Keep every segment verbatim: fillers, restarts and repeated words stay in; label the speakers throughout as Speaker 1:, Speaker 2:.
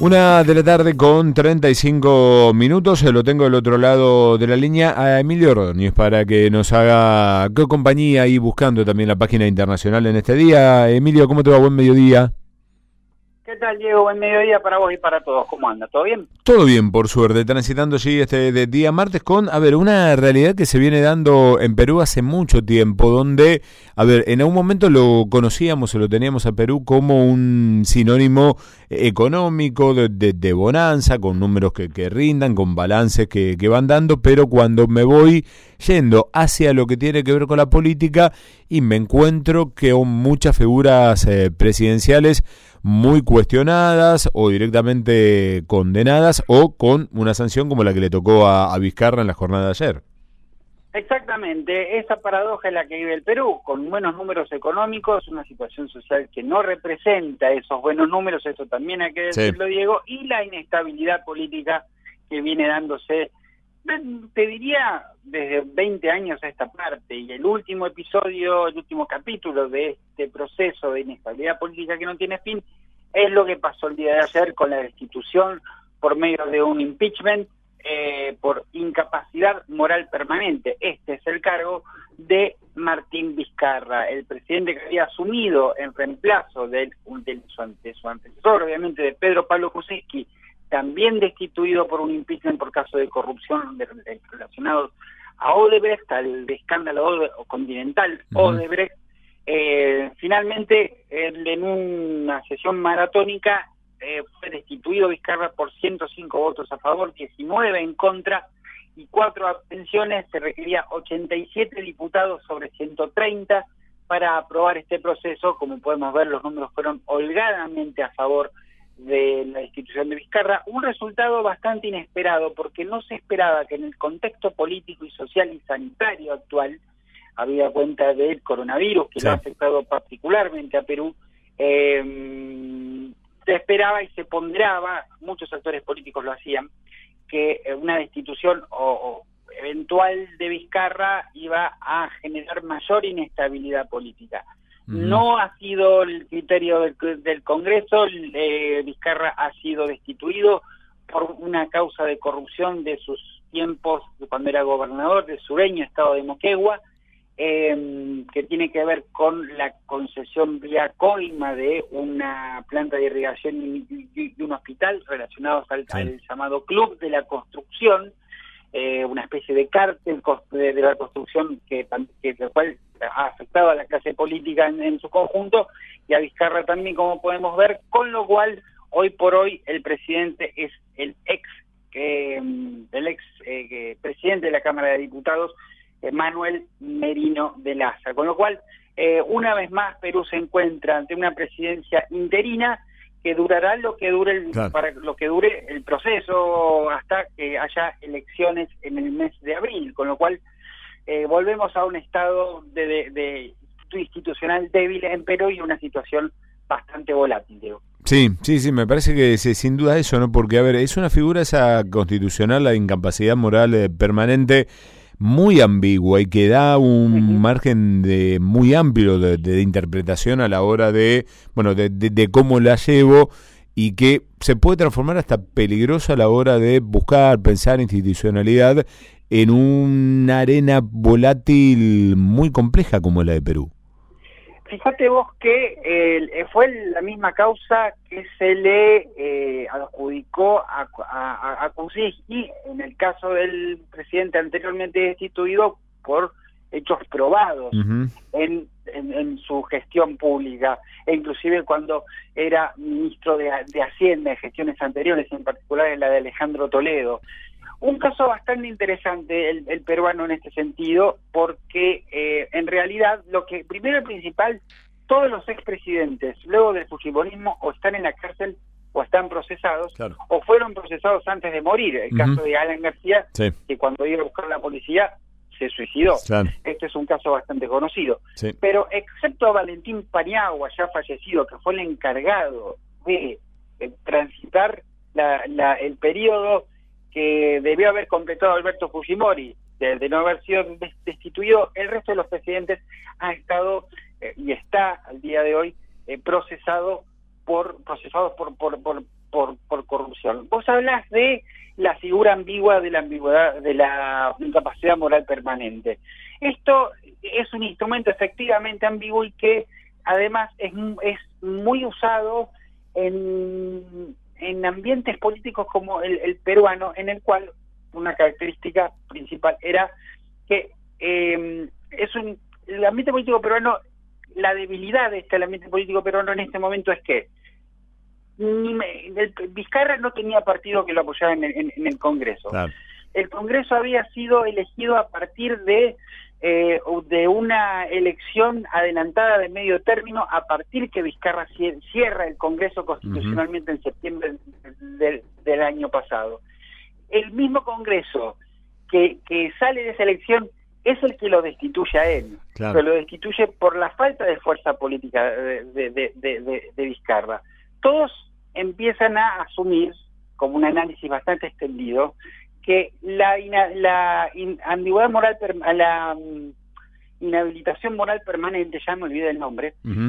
Speaker 1: Una de la tarde con treinta y cinco minutos, lo tengo del otro lado de la línea a Emilio Ordóñez para que nos haga qué compañía ahí buscando también la página internacional en este día. Emilio, ¿cómo te va? Buen mediodía.
Speaker 2: ¿Qué tal, Diego? Buen mediodía para vos y para todos. ¿Cómo anda? ¿Todo bien?
Speaker 1: Todo bien, por suerte, transitando sí este de día martes con, a ver, una realidad que se viene dando en Perú hace mucho tiempo, donde, a ver, en algún momento lo conocíamos o lo teníamos a Perú como un sinónimo económico de, de, de bonanza, con números que, que rindan, con balances que, que van dando, pero cuando me voy yendo hacia lo que tiene que ver con la política y me encuentro que con muchas figuras eh, presidenciales muy cuestionadas o directamente condenadas o con una sanción como la que le tocó a, a Vizcarra en la jornada de ayer.
Speaker 2: Exactamente, esa paradoja es la que vive el Perú, con buenos números económicos, una situación social que no representa esos buenos números, eso también hay que decirlo, sí. Diego, y la inestabilidad política que viene dándose, te diría, desde veinte años a esta parte, y el último episodio, el último capítulo de este proceso de inestabilidad política que no tiene fin, es lo que pasó el día de ayer con la destitución por medio de un impeachment eh, por incapacidad moral permanente. Este es el cargo de Martín Vizcarra, el presidente que había asumido en reemplazo de, de, su, de su antecesor, obviamente de Pedro Pablo Kuczynski, también destituido por un impeachment por caso de corrupción de, de, relacionados a Odebrecht, al escándalo Odebrecht, o continental uh-huh. Odebrecht. Eh, finalmente, él, en una sesión maratónica, eh, fue destituido Vizcarra por ciento cinco votos a favor, diecinueve en contra y cuatro abstenciones. Se requería ochenta y siete diputados sobre ciento treinta para aprobar este proceso. Como podemos ver, los números fueron holgadamente a favor de la destitución de Vizcarra, un resultado bastante inesperado porque no se esperaba que en el contexto político y social y sanitario actual, habida cuenta del coronavirus que sí. lo ha afectado particularmente a Perú, eh, se esperaba y se ponderaba, muchos actores políticos lo hacían, que una destitución o, o eventual de Vizcarra iba a generar mayor inestabilidad política. No ha sido el criterio del, del Congreso. eh, Vizcarra ha sido destituido por una causa de corrupción de sus tiempos cuando era gobernador del sureño estado de Moquegua, eh, que tiene que ver con la concesión vía coima de una planta de irrigación y, y, y un hospital relacionados al, sí. al llamado Club de la Construcción, eh, una especie de cártel de, de la construcción que, que el cual ha afectado a la clase política en, en su conjunto y a Vizcarra también, como podemos ver, con lo cual hoy por hoy el presidente es el ex eh, el ex eh, presidente de la Cámara de Diputados, eh, Manuel Merino de Laza, con lo cual eh, una vez más Perú se encuentra ante una presidencia interina que durará lo que dure el, claro. para lo que dure el proceso hasta que haya elecciones en el mes de abril, con lo cual Eh, volvemos a un estado de, de, de institucional débil en Perú y una situación bastante volátil, Diego.
Speaker 1: Sí, sí, sí, me parece que sí, sin duda eso, ¿no? Porque, a ver, es una figura esa constitucional, la incapacidad moral eh, permanente, muy ambigua y que da un uh-huh. margen de muy amplio de, de, de interpretación a la hora de, bueno, de, de, de cómo la llevo y que se puede transformar hasta peligrosa a la hora de buscar, pensar institucionalidad en una arena volátil muy compleja como la de Perú.
Speaker 2: Fíjate vos que eh, fue la misma causa que se le eh, adjudicó a, a, a Kuczynski en el caso del presidente anteriormente destituido por hechos probados uh-huh. en, en, en su gestión pública, e inclusive cuando era ministro de, de Hacienda en gestiones anteriores, en particular en la de Alejandro Toledo. Un caso bastante interesante el, el peruano en este sentido, porque eh, en realidad lo que primero y principal, todos los expresidentes luego del fujimorismo o están en la cárcel o están procesados, claro. o fueron procesados antes de morir. El uh-huh. caso de Alan García, sí. que cuando iba a buscar la policía se suicidó. Claro. Este es un caso bastante conocido. Sí. Pero excepto a Valentín Paniagua, ya fallecido, que fue el encargado de, de transitar la, la, el periodo que debió haber completado Alberto Fujimori, de, de no haber sido destituido, el resto de los presidentes ha estado eh, y está al día de hoy eh, procesado por procesados por, por, por por, por corrupción. Vos hablás de la figura ambigua de la ambigüedad, de la incapacidad moral permanente. Esto es un instrumento efectivamente ambiguo y que además es, es muy usado en, en ambientes políticos como el, el peruano, en el cual una característica principal era que eh, es un, el ambiente político peruano, la debilidad de este ambiente político peruano en este momento es que ni me, el, Vizcarra no tenía partido que lo apoyara en el, en, en el Congreso. Claro. El Congreso había sido elegido a partir de eh, de una elección adelantada de medio término, a partir que Vizcarra cierra el Congreso constitucionalmente uh-huh. en septiembre del, del año pasado. El mismo Congreso que, que sale de esa elección es el que lo destituye a él, claro. pero lo destituye por la falta de fuerza política de, de, de, de, de Vizcarra. Todos empiezan a asumir, como un análisis bastante extendido, que la, ina, la in, ambigüedad moral, la um, inhabilitación moral permanente, ya me olvidé el nombre, uh-huh.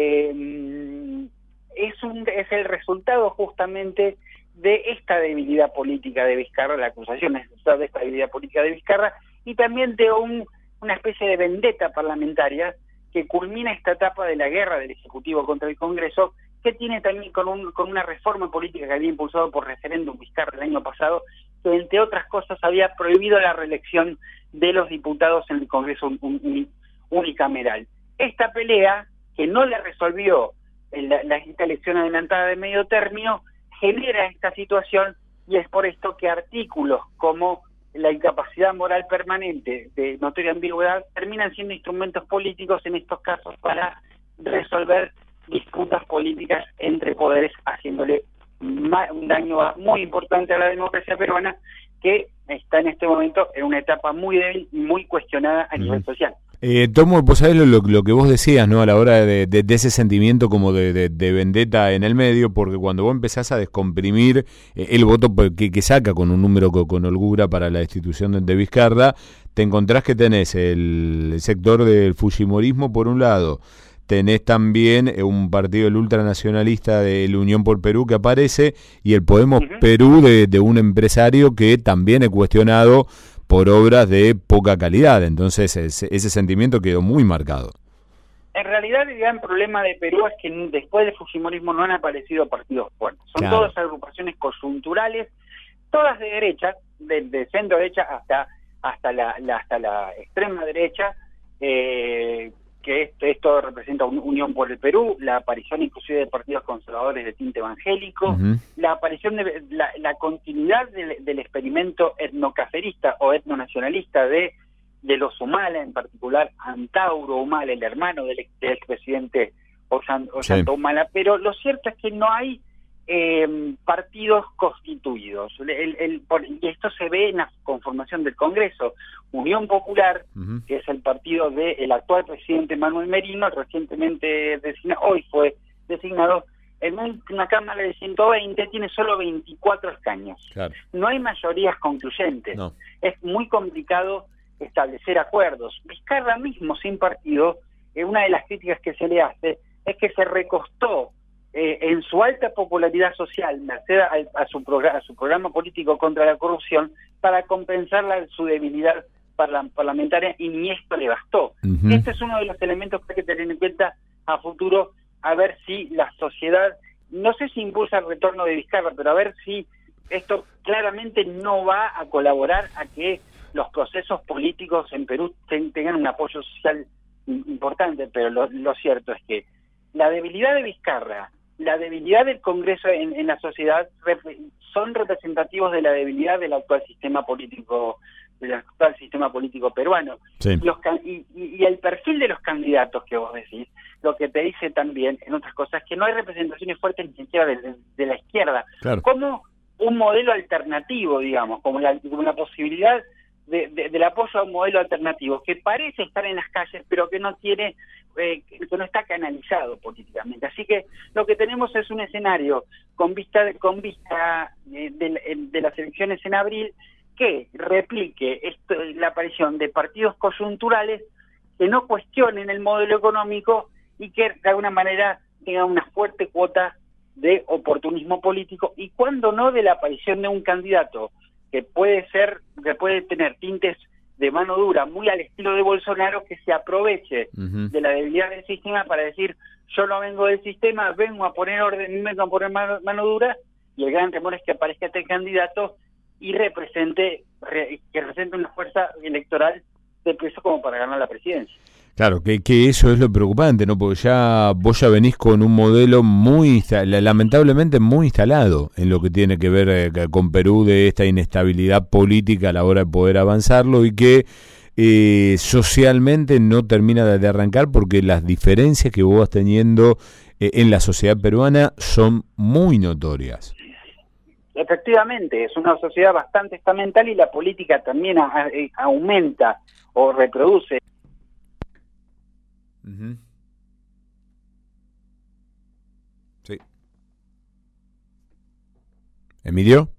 Speaker 2: eh, es, un, es el resultado justamente de esta debilidad política de Vizcarra, la acusación es el resultado de esta debilidad política de Vizcarra, y también de un, una especie de vendetta parlamentaria que culmina esta etapa de la guerra del Ejecutivo contra el Congreso, que tiene también con, un, con una reforma política que había impulsado por referéndum Vizcarra el año pasado, que entre otras cosas había prohibido la reelección de los diputados en el Congreso un, un, unicameral. Esta pelea, que no le resolvió la, la esta elección adelantada de medio término, genera esta situación, y es por esto que artículos como la incapacidad moral permanente de notoria ambigüedad terminan siendo instrumentos políticos en estos casos para resolver disputas políticas entre poderes, haciéndole un daño muy importante a la democracia peruana, que está en este momento en una etapa muy débil y muy cuestionada a uh-huh. nivel social.
Speaker 1: Eh, Tomo, vos sabés lo, lo, lo que vos decías, ¿no? A la hora de, de, de ese sentimiento como de, de, de vendetta en el medio, porque cuando vos empezás a descomprimir eh, el voto que, que saca con un número con, con holgura para la destitución de, de Vizcarra, te encontrás que tenés el sector del fujimorismo por un lado, tenés también un partido, el ultranacionalista de la Unión por Perú, que aparece, y el Podemos uh-huh. Perú de, de un empresario que también es cuestionado por obras de poca calidad. Entonces ese, ese sentimiento quedó muy marcado.
Speaker 2: En realidad el gran problema de Perú es que después del fujimorismo no han aparecido partidos fuertes. Son claro. todas agrupaciones coyunturales, todas de derecha, de, de centro derecha hasta hasta la, la hasta la extrema derecha, eh, que esto, esto representa una Unión por el Perú, la aparición inclusive de partidos conservadores de tinte evangélico, uh-huh. la aparición de la, la continuidad del, del experimento etnocacerista o etnonacionalista de, de los Humala, en particular Antauro Humala, el hermano del, ex, del expresidente Ollanta sí. Humala, pero lo cierto es que no hay eh, partidos constituidos. El, el, por, y esto se ve en la conformación del Congreso. Unión Popular, uh-huh. que es el partido del actual presidente Manuel Merino, recientemente designado, hoy fue designado, en una Cámara de ciento veinte, tiene solo veinticuatro escaños. Claro. No hay mayorías concluyentes. No. Es muy complicado establecer acuerdos. Vizcarra mismo, sin partido, eh, una de las críticas que se le hace es que se recostó eh, en su alta popularidad social, merced a, a, su programa, a su programa político contra la corrupción, para compensar la, su debilidad parla, parlamentaria, y ni esto le bastó. Uh-huh. Este es uno de los elementos que hay que tener en cuenta a futuro, a ver si la sociedad, no sé si impulsa el retorno de Vizcarra, pero a ver si esto claramente no va a colaborar a que los procesos políticos en Perú ten, tengan un apoyo social importante. Pero lo, lo cierto es que la debilidad de Vizcarra, la debilidad del Congreso en, en la sociedad rep, son representativos de la debilidad del actual sistema político del actual sistema político peruano. Sí. Los, y, y el perfil de los candidatos que vos decís, lo que te dice también, en otras cosas, que no hay representaciones fuertes ni siquiera de, de, de la izquierda, claro. como un modelo alternativo, digamos, como la, como la posibilidad de, de, del apoyo a un modelo alternativo que parece estar en las calles, pero que no tiene, eh, que no está canalizado políticamente. Así que lo que tenemos es un escenario con vista de, con vista de, de, de las elecciones en abril, que replique esto, la aparición de partidos coyunturales que no cuestionen el modelo económico y que de alguna manera tengan una fuerte cuota de oportunismo político y cuando no de la aparición de un candidato que puede ser, que puede tener tintes de mano dura, muy al estilo de Bolsonaro, que se aproveche uh-huh. de la debilidad del sistema para decir, yo no vengo del sistema, vengo a poner orden, vengo a poner mano, mano dura, y el gran temor es que aparezca este candidato y represente, re, que represente una fuerza electoral de peso como para ganar la presidencia.
Speaker 1: Claro, que, que eso es lo preocupante, ¿no? Porque ya vos ya venís con un modelo muy, lamentablemente muy instalado en lo que tiene que ver eh, con Perú, de esta inestabilidad política a la hora de poder avanzarlo y que eh, socialmente no termina de, de arrancar porque las diferencias que vos vas teniendo eh, en la sociedad peruana son muy notorias.
Speaker 2: Efectivamente, es una sociedad bastante estamental y la política también a, a, aumenta o reproduce.
Speaker 1: Uh-huh. Sí. ¿Emilio?